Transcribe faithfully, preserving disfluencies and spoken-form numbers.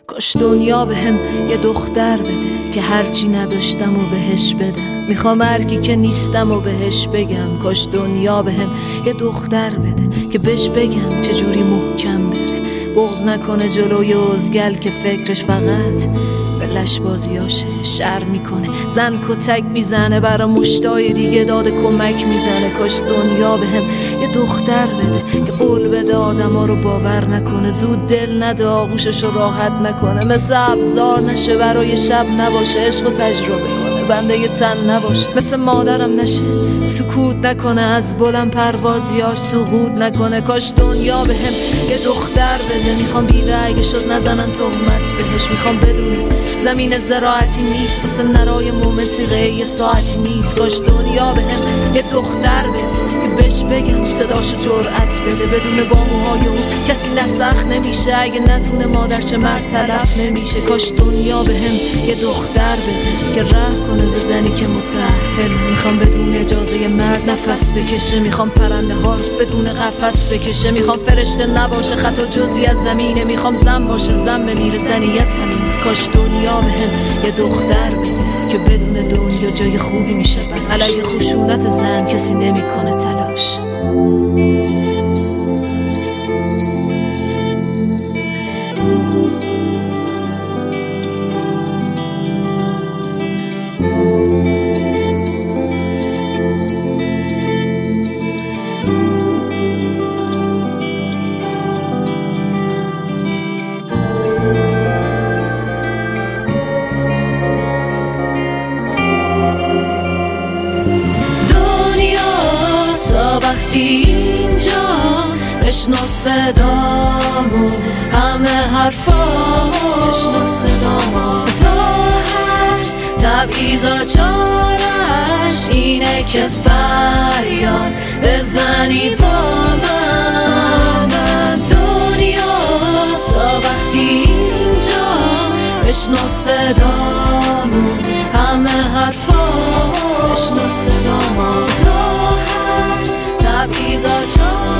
کاش دنیا به هم یه دختر بده که هرچی نداشتم و بهش بدم. میخوام هرکی که نیستم و بهش بگم کاش دنیا به هم یه دختر بده که بهش بگم چجوری محکم بره، بغض نکنه جلوی ازگل که فکرش فقط به لشبازیاشه شر میکنه، زن کتک میزنه برا مشتای دیگه داده کمک میزنه. کاش دنیا به هم یه دختر بده که قول بده آدم ها رو باور نکنه، زود دل نده آغوشش رو راحت نکنه، مثل ابزار نشه برای شب نباشه، عشق رو تجربه کنه بنده یه تن نباشه، مثل مادرم نشه سکوت نکنه، از بلند پروازیاش سقوط نکنه. کاش دنیا به هم یه دختر بده، میخوام بیوه اگه شد نزنن تهمت بهش، میخوام بدونه زمین زراعتی نیست واسه نرای مومن سیغه یه ساعتی نیست. کاش دنیا به هم یه دختر بده که بهش بگم صداشو جرأت بده، بدون با موهای اون کسی نسخ نمیشه، اگه نتونه مادرچه مرد تلف نمیشه. کاش دنیا به هم یه دختر بده که رحم کنه به زنی که متأهل، میخوام بدون اجازه مرد نفس بکشه، میخوام پرنده ها رو بدون قفس بکشه، میخوام فرشته نباشه خطا جزئی از زمینه، میخوام زن باشه زن بمیره زنیت همین. کاش دنیا به هم یه دختر بده که بدون دنیا جای خوبی میشه براش، علیه خشونت زن کسی نمیکنه تلاش. اینجا بشنو صدامو، همه حرفامو بشنو صدامو، تا هست تبعیضا چارش اینه که فریاد بزنی با من. دنیا تا وقتی اینجا بشنو صدامو، همه حرفامو بشنو صدامو، تا هست تبعیضا چارش